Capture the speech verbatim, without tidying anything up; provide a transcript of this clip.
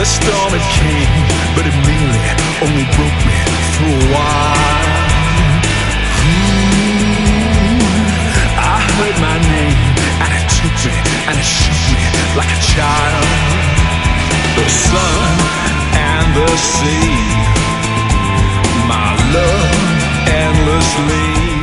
The storm it came, but it merely only broke me for a while. Ooh, I heard my name, and it took me, and it shook me like a child. The sun and the sea, my love endlessly.